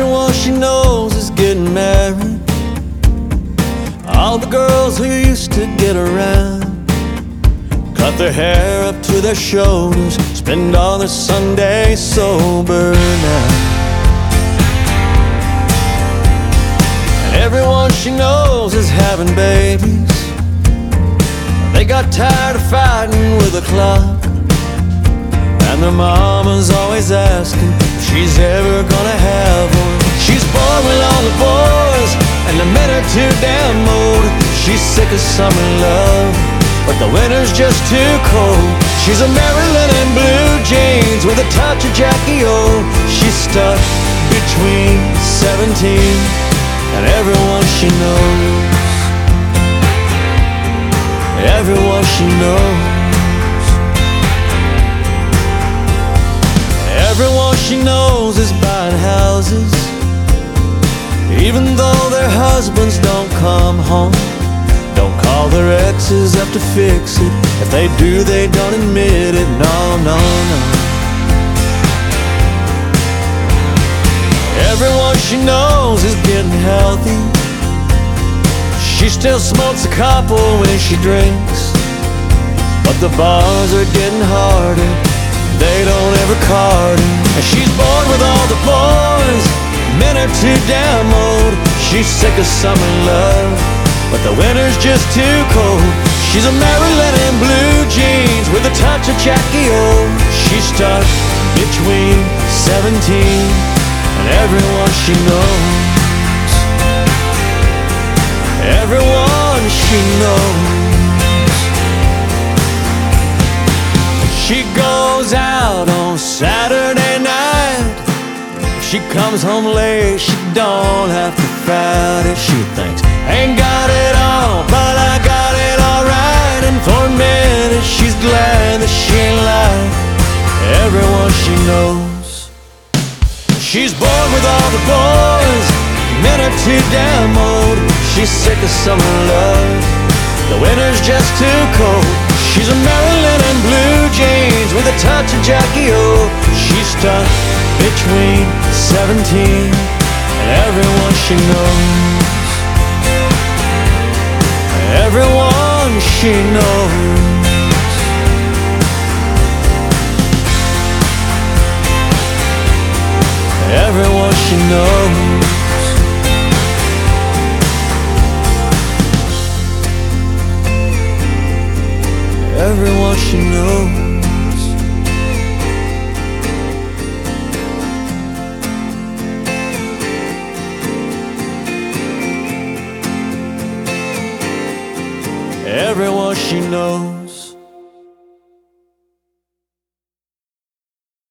Everyone she knows is getting married. All the girls who used to get around cut their hair up to their shoulders, spend all their Sundays sober now. And everyone she knows is having babies. They got tired of fighting with the clock, and their mama's always asking if she's ever gonna have one. She's bored with all the boys, and the men are too damn old. She's sick of summer love, but the winter's just too cold. She's a Marilyn in blue jeans with a touch of Jackie O. She's stuck between 17 and everyone she knows. Everyone she knows. Everyone she knows is buying houses, even though their husbands don't come home. Don't call their exes up to fix it. If they do, they don't admit it. No, no, no. Everyone she knows is getting healthy. She still smokes a couple when she drinks, but the bars are getting harder. They don't ever card her. And she's bored with all the boys. Men are too damn old. She's sick of summer love, but the winter's just too cold. She's a Marilyn in blue jeans with a touch of Jackie O. She's stuck between 17 and everyone she knows. Everyone she knows. She goes out on Saturday night. If she comes home late, she don't have to fight it. She thinks, ain't got it all, but I got it alright. And for a minute she's glad that she ain't like everyone she knows. She's bored with all the boys. Men are too damn old. She's sick of summer love. The winter's just too cold. She's a Marilyn in blue jeans with a touch of Jackie O. She's stuck between 17 and everyone she knows. Everyone she knows. Everyone she knows. Everyone she knows. Everyone she knows.